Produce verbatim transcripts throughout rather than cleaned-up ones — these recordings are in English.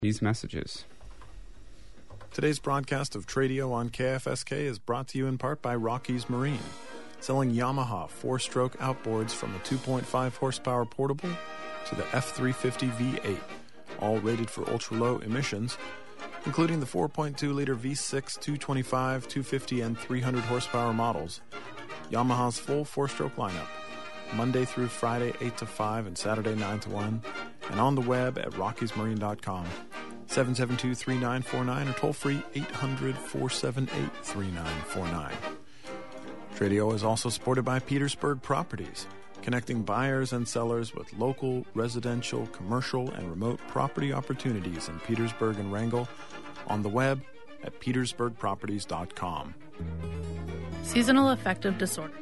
these messages. Today's broadcast of Tradio on K F S K is brought to you in part by Rockies Marine, selling Yamaha four-stroke outboards from a two point five horsepower portable to the F three fifty V eight, all rated for ultra-low emissions, including the four point two liter V six, two twenty-five, two fifty, and three hundred horsepower models. Yamaha's full four-stroke lineup, Monday through Friday eight to five and Saturday nine to one, and on the web at rockies marine dot com. seven seven two, three nine four nine or toll free eight hundred, four seven eight, three nine four nine. Tradio is also supported by Petersburg Properties, connecting buyers and sellers with local, residential, commercial, and remote property opportunities in Petersburg and Wrangell, on the web at petersburg properties dot com. Seasonal affective disorder.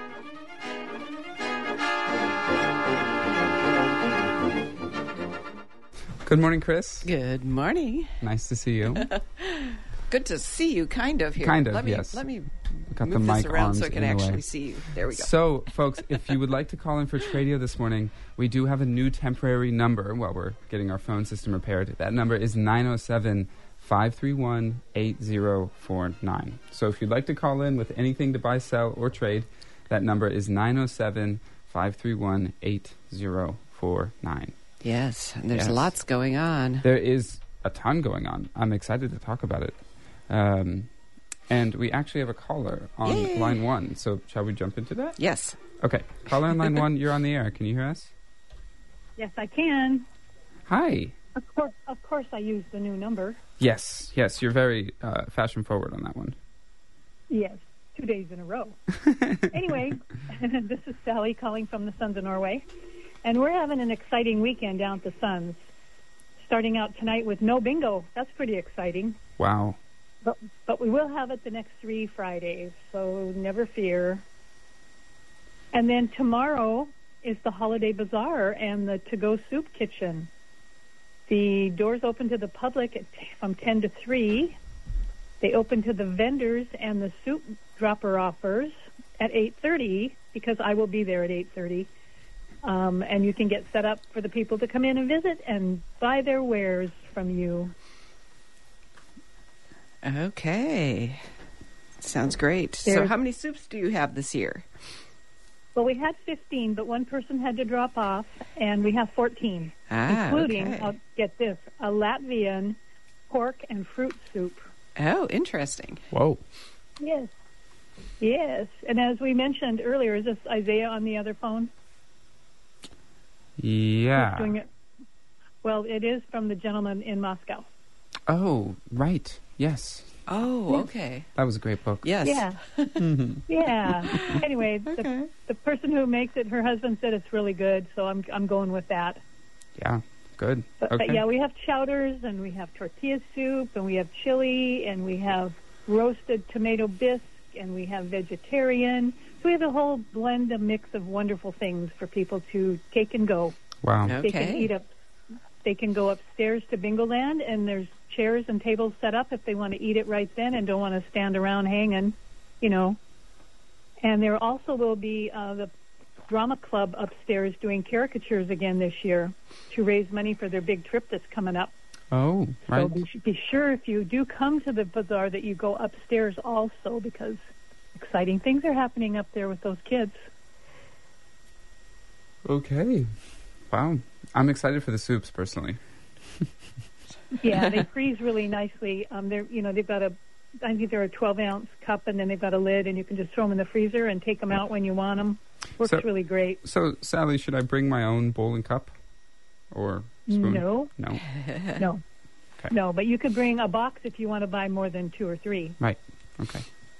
Good morning, Chris. Good morning. Nice to see you. Good to see you, kind of, here. Kind of, let me, yes. Let me Got move the this mic around arms so I can in the actually way. see you. There we go. So, folks, if you would like to call in for Tradio this morning, we do have a new temporary number while we're getting our phone system repaired. That number is nine oh seven, five three one, eight oh four nine. So if you'd like to call in with anything to buy, sell, or trade, that number is nine oh seven, five three one, eight oh four nine. Yes, and there's Yes. lots going on. There is a ton going on. I'm excited to talk about it. Um, and we actually have a caller on Yay. line one. So shall we jump into that? Yes. Okay. Caller on line one, you're on the air. Can you hear us? Yes, I can. Hi. Of course, of course, I used the new number. Yes, yes. You're very uh, fashion forward on that one. Yes, two days in a row. Anyway, this is Sally calling from the Sons of Norway, and we're having an exciting weekend down at the Sons. Starting out tonight with no bingo. That's pretty exciting. Wow. But but we will have it the next three Fridays, so never fear. And then tomorrow is the Holiday Bazaar and the To-Go Soup Kitchen. The doors open to the public at, from ten to three. They open to the vendors and the soup dropper-offers at eight thirty, because I will be there at eight thirty. Um, and you can get set up for the people to come in and visit and buy their wares from you. Okay. Sounds great. So There's- how many soups do you have this year? Well, we had fifteen, but one person had to drop off, and we have fourteen, Ah, including, okay. I'll get this, a Latvian pork and fruit soup. Oh, interesting. Whoa. Yes. Yes. And as we mentioned earlier, is this Isaiah on the other phone? Who's Yeah. doing it? Well, it is from the gentleman in Moscow. Oh, right. Yes. Oh, okay. That was a great book. Yes. Yeah. Yeah. Anyway, Okay. the, the person who makes it, her husband said it's really good, so I'm I'm going with that. Yeah. Good. But, Okay. but yeah, we have chowders, and we have tortilla soup, and we have chili, and we have roasted tomato bisque, and we have vegetarian. So we have a whole blend, a mix of wonderful things for people to take and go. Wow. They can Okay. eat up. They can go upstairs to Bingo Land, and there's chairs and tables set up if they want to eat it right then and don't want to stand around hanging, you know. And there also will be uh, the drama club upstairs doing caricatures again this year to raise money for their big trip that's coming up. Oh, right. So be, be sure if you do come to the bazaar that you go upstairs also, because exciting things are happening up there with those kids. Okay. Wow. I'm excited for the soups, personally. Yeah, they freeze really nicely. Um, they're, you know, they've got a, I think they're a twelve ounce cup, and then they've got a lid, and you can just throw them in the freezer and take them out when you want them. Works So- really great. So, Sally, should I bring my own bowl and cup? Or spoon? No, No. no, Okay. no. But you could bring a box if you want to buy more than two or three. Right. Okay.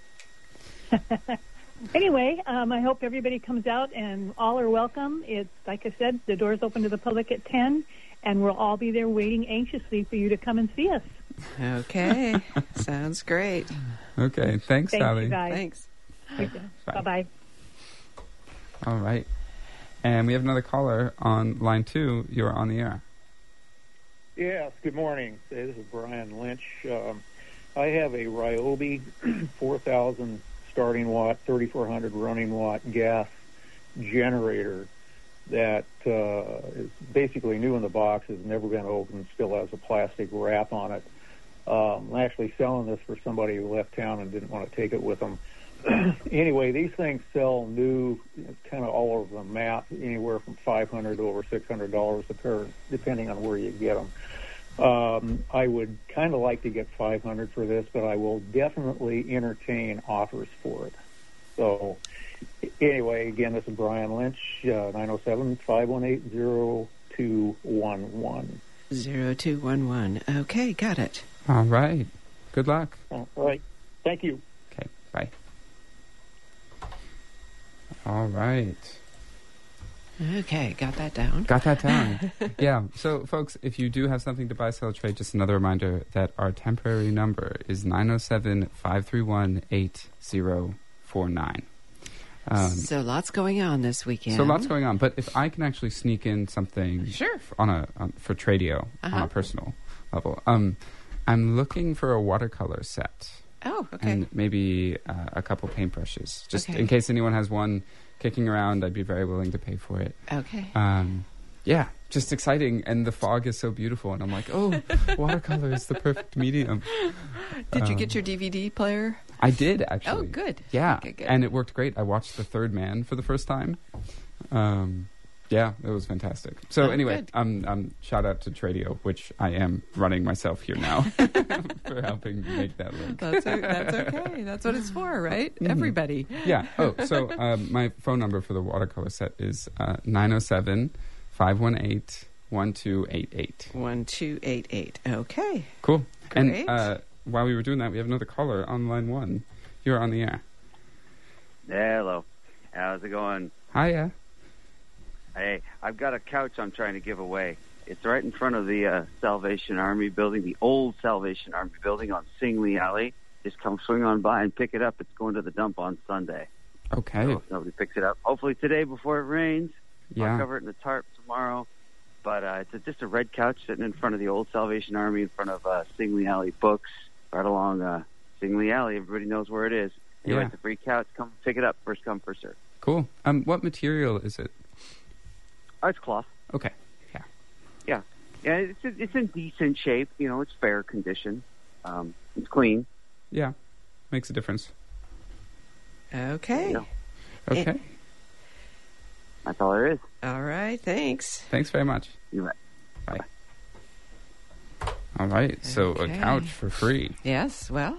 Anyway, um, I hope everybody comes out and all are welcome. It's, like I said, the doors open to the public at ten, and we'll all be there waiting anxiously for you to come and see us. Okay. Sounds great. Okay. Thanks, Thank Sally. you, guys. Thanks. Bye. Bye-bye. All right. And we have another caller on line two. You're on the air. Yes, good morning. This is Brian Lynch. Um, I have a Ryobi four thousand starting watt, thirty-four hundred running watt gas generator that uh, is basically new in the box, has never been opened, still has a plastic wrap on it. Um, I'm actually selling this for somebody who left town and didn't want to take it with them. Anyway, these things sell new, kind of all over the map, anywhere from five hundred dollars to over six hundred dollars a pair, depending on where you get them. Um, I would kind of like to get five hundred dollars for this, but I will definitely entertain offers for it. So, anyway, again, this is Brian Lynch, uh, nine oh seven, five one eight, oh two one one. zero two one one. Okay, got it. All right. Good luck. All right. Thank you. Okay, bye. All right. Okay, got that down. Got that down. Yeah. So, folks, if you do have something to buy, sell, or trade, just another reminder that our temporary number is nine oh seven, five three one, eight oh four nine. Um, so lots going on this weekend. So lots going on. But if I can actually sneak in something Sure. f- on a on, for Tradio Uh-huh. on a personal level, um, I'm looking for a watercolor set. Oh, okay. And maybe uh, a couple paintbrushes. Just Okay. in case anyone has one kicking around, I'd be very willing to pay for it. Okay. Um, yeah, just exciting. And the fog is so beautiful. And I'm like, oh, watercolor is the perfect medium. Did you um, get your D V D player? I did, actually. Oh, good. Yeah, Okay, good. and it worked great. I watched The Third Man for the first time. Um, yeah, it was fantastic. So Oh, anyway, good. um, um, shout out to Tradio, which I am running myself here now for helping make that link. That's, o- that's okay. That's what it's for, right? Mhm. Everybody. Yeah. Oh, so um, my phone number for the watercolor set is uh, nine oh seven, five one eight, one two eight eight. one two eight eight. Okay. Cool. Great. And uh, while we were doing that, we have another caller on line one. You're on the air. Hello. How's it going? Hiya. Hey, I've got a couch I'm trying to give away. It's right in front of the uh, Salvation Army building, the old Salvation Army building on Singley Alley. Just come swing on by and pick it up. It's going to the dump on Sunday. Okay. So if nobody picks it up. Hopefully today before it rains. Yeah. I'll cover it in a tarp tomorrow. But uh, it's a, just a red couch sitting in front of the old Salvation Army in front of uh, Singley Alley Books, right along uh, Singley Alley. Everybody knows where it is. Anyway, Yeah. it's a free couch. Come pick it up. First come, first serve. Cool. Um, what material is it? Oh, it's cloth. Okay. Yeah. Yeah, yeah. It's it's in decent shape. You know, it's fair condition. Um, it's clean. Yeah. Makes a difference. Okay. Yeah. Okay. That's all there is. All right. Thanks. Thanks very much. You bet. Bye. All right. So Okay. a couch for free. Yes. Well,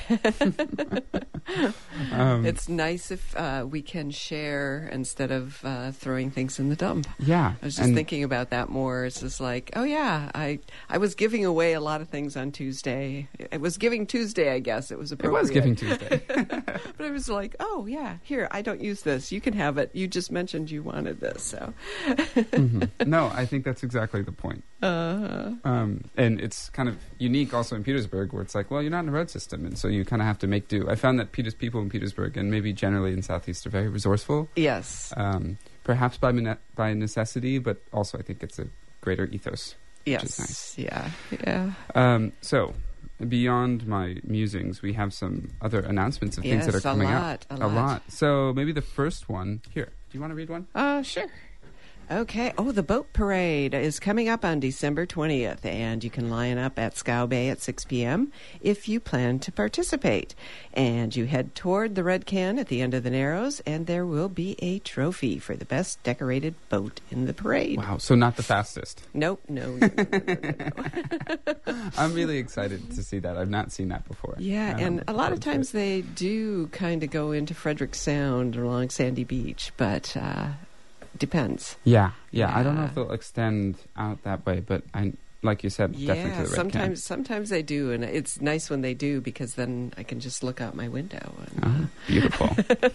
Um, it's nice if uh, we can share instead of uh, throwing things in the dump. yeah. I was just and thinking about that more. It's just like, oh yeah, I I was giving away a lot of things on Tuesday. It was Giving Tuesday, I guess. It was It appropriate. was Giving Tuesday. But I was like, oh yeah, here, I don't use this. You can have it. You just mentioned you wanted this, so. Mhm. No, I think that's exactly the point. Uh, Um, and it's kind of unique also in Petersburg where it's like, well, you're not in a road system. And so you kind of have to make do. I found that Peters, people in Petersburg and maybe generally in Southeast are very resourceful. yes. Um, perhaps by mine- by necessity, but also I think it's a greater ethos. yes. is nice. Yeah. Yeah. Um, so, beyond my musings, we have some other announcements of things that Yes, are a coming lot, up. a lot. So maybe the first one here. Do you want to read one? Uh, sure. Okay. Oh, the boat parade is coming up on December twentieth, and you can line up at Scow Bay at six p.m. if you plan to participate. And you head toward the Red Can at the end of the Narrows, and there will be a trophy for the best decorated boat in the parade. Wow. So not the fastest. Nope, no, no, no, no, no, no. I'm really excited to see that. I've not seen that before. Yeah, Um, and a lot of forward to times it. they do kind of go into Frederick Sound along Sandy Beach, but uh, depends. Yeah, yeah. I don't know Yeah. if they'll extend out that way, but I, like you said, definitely Yeah, to the Red sometimes sometimes they do, and it's nice when they do because then I can just look out my window and Can. Oh, beautiful.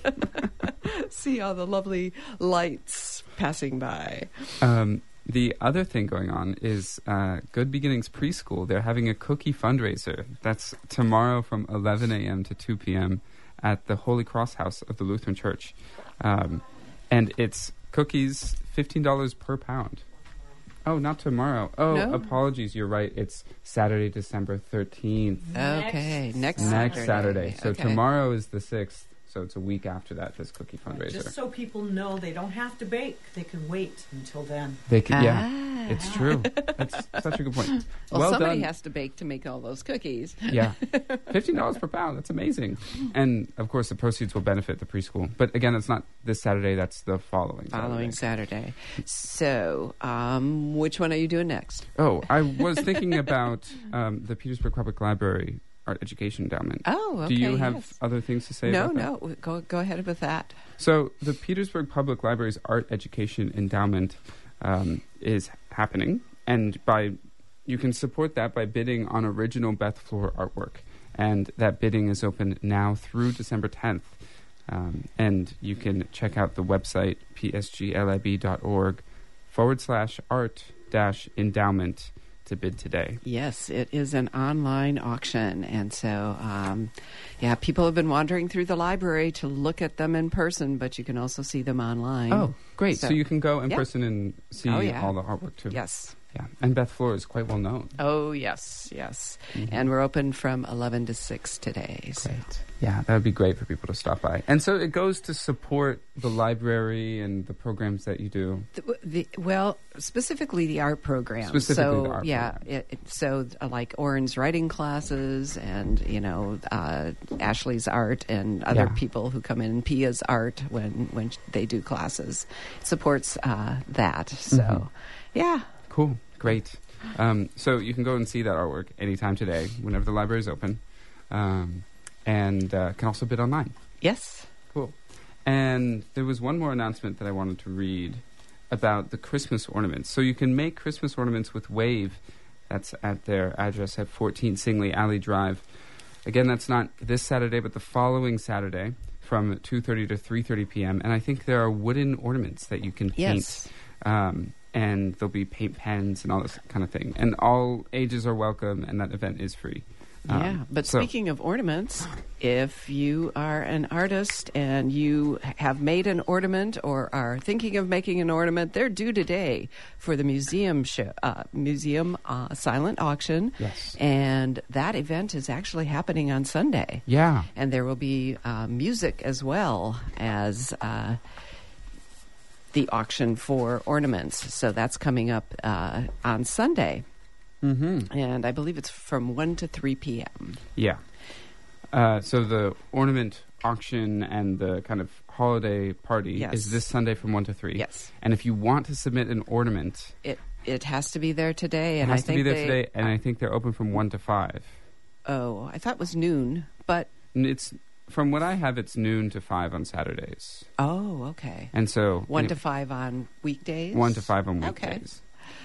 uh, see all the lovely lights passing by. um, the other thing going on is uh, Good Beginnings Preschool. They're having a cookie fundraiser. That's tomorrow from eleven a.m. to two p.m. at the Holy Cross House of the Lutheran Church. Um, and it's cookies, fifteen dollars per pound. Oh, not tomorrow. Oh, No? apologies. You're right. It's Saturday, December thirteenth. Okay, next Next Saturday. Saturday. So Okay. tomorrow is the sixth. So it's a week after that, this cookie fundraiser. Just so people know they don't have to bake. They can wait until then. They can, Ah. yeah, it's true. That's such a good point. Well, well somebody done. has to bake to make all those cookies. Yeah, fifteen dollars per pound. That's amazing. And of course, the proceeds will benefit the preschool. But again, it's not this Saturday. That's the following. Following Saturday. Saturday. So, um, which one are you doing next? Oh, I was thinking about um, the Petersburg Public Library Art Education Endowment. Oh, okay. Do you have yes. other things to say No, about that? no. Go go ahead with that. So the Petersburg Public Library's Art Education Endowment um, is happening, and by you can support that by bidding on original Beth Floor artwork, and that bidding is open now through December tenth. Um, and you can check out the website psglib.org forward slash art dash endowment to bid today. Yes, it is an online auction. And so, um, yeah, people have been wandering through the library to look at them in person, but you can also see them online. Oh, great. So, So- you can go in yeah. person and see Oh, yeah. all the artwork too. Yes. Yeah. And Beth Floor is quite well known. Oh, yes, yes. Mm-hmm. And we're open from eleven to six today. So. Great. Yeah, that would be great for people to stop by. And so it goes to support the library and the programs that you do. The, the, well, specifically the art program. Specifically so, the art yeah, program. It, it, so uh, like Oren's writing classes and, you know, uh, Ashley's art and other Yeah. people who come in, Pia's art when, when they do classes. Supports uh, that. So, Mhm. yeah. Cool. Great. Um, so you can go and see that artwork anytime today, whenever the library is open. Um, and uh, can also bid online. Yes. Cool. And there was one more announcement that I wanted to read about the Christmas ornaments. So you can make Christmas ornaments with Wave. That's at their address at fourteen Singley Alley Drive. Again, that's not this Saturday, but the following Saturday from two thirty to three thirty p.m. And I think there are wooden ornaments that you can paint. Yes. Um, and there'll be paint pens and all this kind of thing. And all ages are welcome, and that event is free. Um, Yeah, but so- speaking of ornaments, if you are an artist and you have made an ornament or are thinking of making an ornament, they're due today for the museum show, uh, museum uh, silent auction. Yes. And that event is actually happening on Sunday. Yeah. And there will be uh, music as well as uh, the auction for ornaments. So that's coming up uh, on Sunday. Mm-hmm. And I believe it's from one to three p.m. Yeah. Uh, so the ornament auction and the kind of holiday party Yes. is this Sunday from one to three. Yes. And if you want to submit an ornament, It it has to be there today, it and has I to think be there they, today, and I think they're open from one to five. Oh, I thought it was noon, but And it's from what I have, it's noon to five on Saturdays, oh, okay. and so One you to know, five on weekdays. one to five on Okay. weekdays.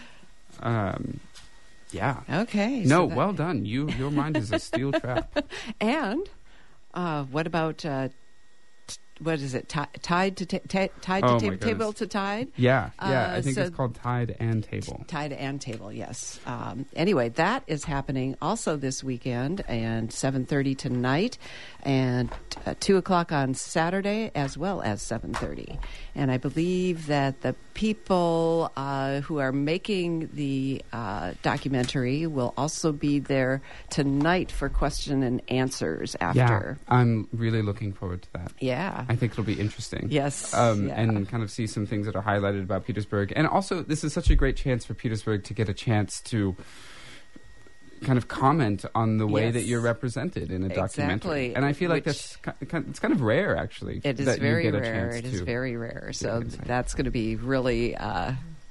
Um, yeah. Okay. No, so that- well done. You your mind is a steel trap. And uh, what about uh, t- what is it? Ti- tied to ta- ta- tied Oh, to my ta- table goodness. to tide. Yeah, yeah. Uh, I think so- it's called Tide and Table. Tide and table, yes. Um, anyway, that is happening also this weekend, and seven thirty tonight, and uh, two o'clock on Saturday, as well as seven thirty. And I believe that the people uh, who are making the uh, documentary will also be there tonight for question and answers after. Yeah, I'm really looking forward to that. Yeah. I think it'll be interesting. Yes, Um, yeah. And kind of see some things that are highlighted about Petersburg. And also, this is such a great chance for Petersburg to get a chance to kind of comment on the way Yes. that you're represented in a documentary. Exactly, And I feel like which- that's ki- ki- it's kind of rare, actually. It is that very you get a rare. chance It is to very rare. So insight. that's going to be really, uh,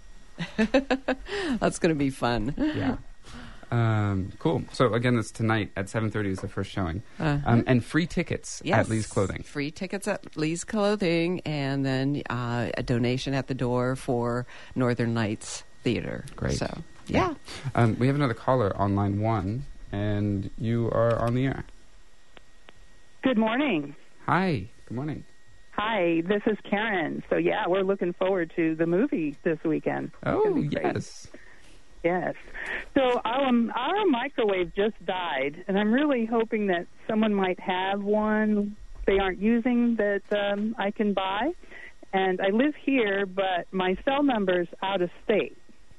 that's going to be fun. Yeah. Um, cool. So again, that's tonight at seven thirty is the first showing. Uh-huh. Um, and free tickets Yes. at Lee's Clothing. Free tickets at Lee's Clothing, and then uh, a donation at the door for Northern Lights Theater. Great. So, yeah. Um, we have another caller on line one, and you are on the air. Good morning. Hi. Good morning. Hi, this is Karen. So, yeah, we're looking forward to the movie this weekend. It's Oh, gonna be great. yes. Yes. So um, our microwave just died, and I'm really hoping that someone might have one they aren't using that um, I can buy. And I live here, but my cell number's out of state.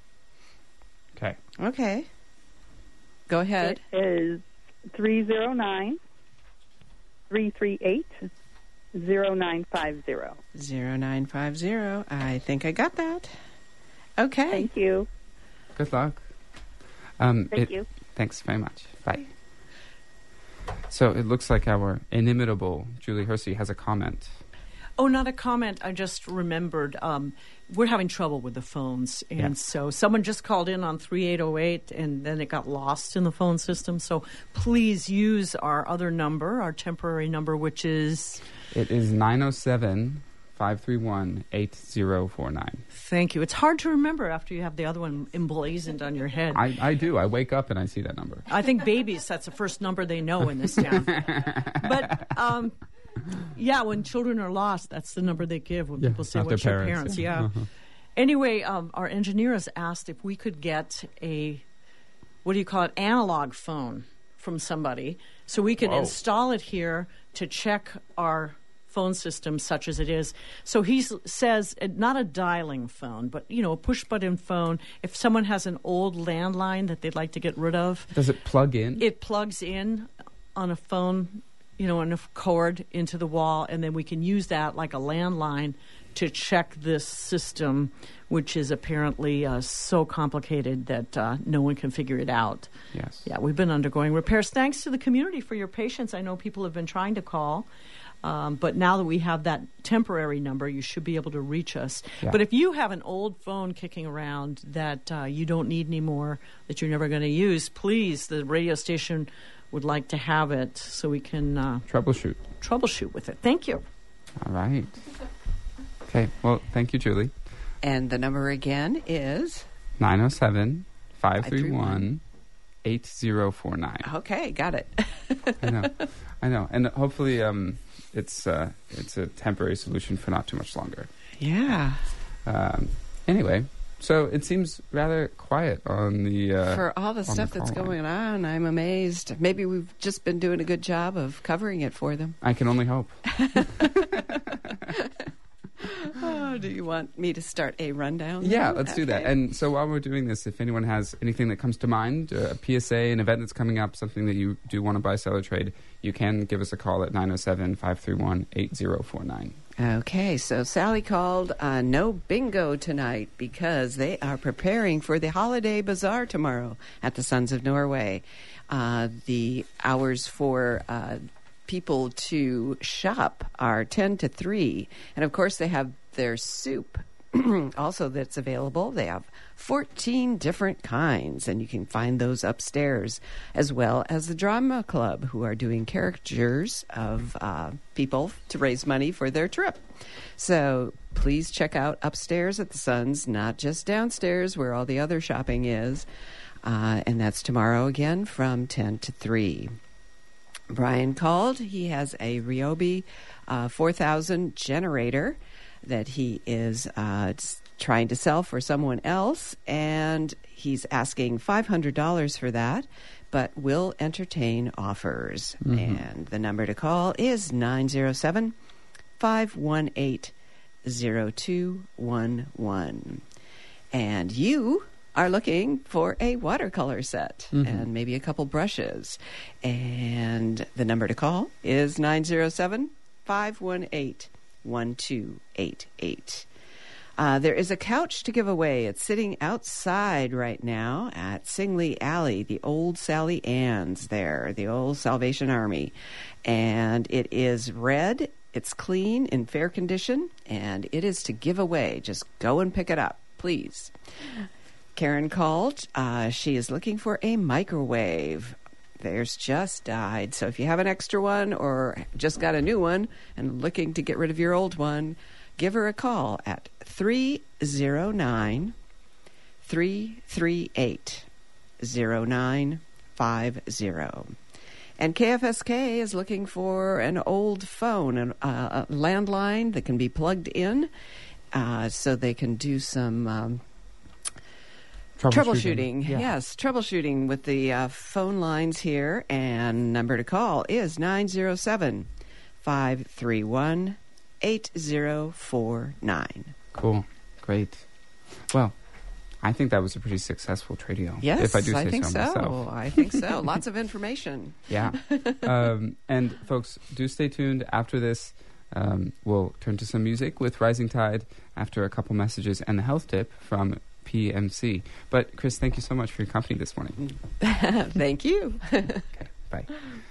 Okay. Okay. Go ahead. It is three zero nine, three three eight, zero nine five zero. zero nine five zero. I think I got that. Okay. Thank you. Good luck. Um, Thank it, you. Thanks very much. Bye. So it looks like our inimitable Julie Hersey has a comment. Oh, not a comment. I just remembered um, we're having trouble with the phones. And Yeah. so someone just called in on three eight oh eight, and then it got lost in the phone system. So please use our other number, our temporary number, which is... It is nine oh seven, five three one, eight zero four nine. Thank you. It's hard to remember after you have the other one emblazoned on your head. I, I do. I wake up and I see that number. I think babies, that's the first number they know in this town. But... Um, yeah, when children are lost, that's the number they give when Yeah, people say, not what's their your parents, parents? yeah. Yeah. Uh-huh. Anyway, um, our engineer has asked if we could get a, what do you call it, analog phone from somebody so we can Whoa. install it here to check our phone system such as it is. So he s- says, uh, not a dialing phone, but, you know, a push-button phone. If someone has an old landline that they'd like to get rid of, Does it plug in? it plugs in on a phone, you know, on a cord into the wall, and then we can use that like a landline to check this system, which is apparently uh, so complicated that uh, no one can figure it out. Yes. Yeah, we've been undergoing repairs. Thanks to the community for your patience. I know people have been trying to call. Um, but now that we have that temporary number, you should be able to reach us. Yeah. But if you have an old phone kicking around that uh, you don't need anymore, that you're never going to use, please, the radio station would like to have it so we can uh, Troubleshoot. troubleshoot with it. Thank you. All right. Okay. Well, thank you, Julie. And the number again is? nine oh seven, five three one, eight zero four nine. Okay, got it. I know. I know. And hopefully um, it's uh, it's a temporary solution for not too much longer. Yeah. Um, anyway, so it seems rather quiet on the... Uh, For all the on stuff the that's call line. going on, I'm amazed. Maybe we've just been doing a good job of covering it for them. I can only hope. Oh, do you want me to start a rundown? Yeah, then? let's do that. Okay. And so while we're doing this, if anyone has anything that comes to mind, uh, a P S A, an event that's coming up, something that you do want to buy, sell, or trade, you can give us a call at nine oh seven, five three one, eight zero four nine. Okay, so Sally called uh, no bingo tonight because they are preparing for the holiday bazaar tomorrow at the Sons of Norway. Uh, the hours for uh, people to shop are ten to three. And of course, they have their soup also that's available. They have fourteen different kinds, and you can find those upstairs, as well as the drama club, who are doing caricatures of uh, people to raise money for their trip. So please check out upstairs at the Suns, not just downstairs where all the other shopping is. Uh, and that's tomorrow again from ten to three. Brian called. He has a Ryobi uh, four thousand generator that he is uh, trying to sell for someone else, and he's asking five hundred dollars for that, but will entertain offers. Mm-hmm. And the number to call is nine oh seven, five one eight, oh two one one. And you are looking for a watercolor set Mhm. and maybe a couple brushes. And the number to call is nine oh seven, five one eight, one two eight eight. Uh, there is a couch to give away. It's sitting outside right now at Singley Alley, the old Sally Ann's there, the old Salvation Army. And it is red, it's clean, in fair condition, and it is to give away. Just go and pick it up, please. Karen called. Uh, she is looking for a microwave. Theirs just died. So if you have an extra one or just got a new one and looking to get rid of your old one, give her a call at three oh nine, three three eight, oh nine five oh. And K F S K is looking for an old phone, an, uh, a landline that can be plugged in uh, so they can do some... Um, Troubleshooting, Yeah. yes, troubleshooting with the uh, phone lines here. And number to call is nine oh seven, five three one, eight oh four nine. Cool. Great. Well, I think that was a pretty successful Tradio. Yes, if I do say think so, so. myself. I think so. Lots of information. Yeah. um, and folks, do stay tuned after this. Um, we'll turn to some music with Rising Tide after a couple messages and the health tip from P M C. But, Chris, thank you so much for your company this morning. Thank you. Okay, bye.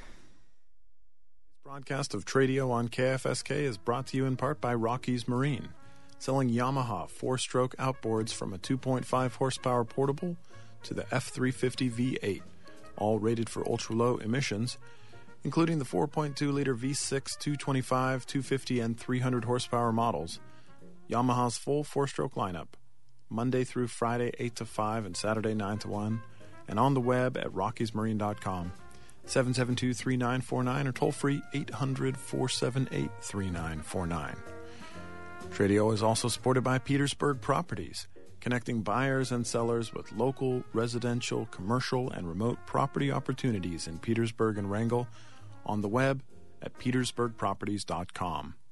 Broadcast of Tradio on K F S K is brought to you in part by Rockies Marine, selling Yamaha four-stroke outboards from a two point five horsepower portable to the F three fifty V eight, all rated for ultra-low emissions, including the four point two liter V six, two twenty-five, two fifty, and three hundred horsepower models. Yamaha's full four-stroke lineup, Monday through Friday eight to five and Saturday nine to one, and on the web at rockies marine dot com. seven seven two, three nine four nine or toll free eight hundred, four seven eight, three nine four nine. Tradio is also supported by Petersburg Properties, connecting buyers and sellers with local, residential, commercial, and remote property opportunities in Petersburg and Wrangell, on the web at petersburg properties dot com.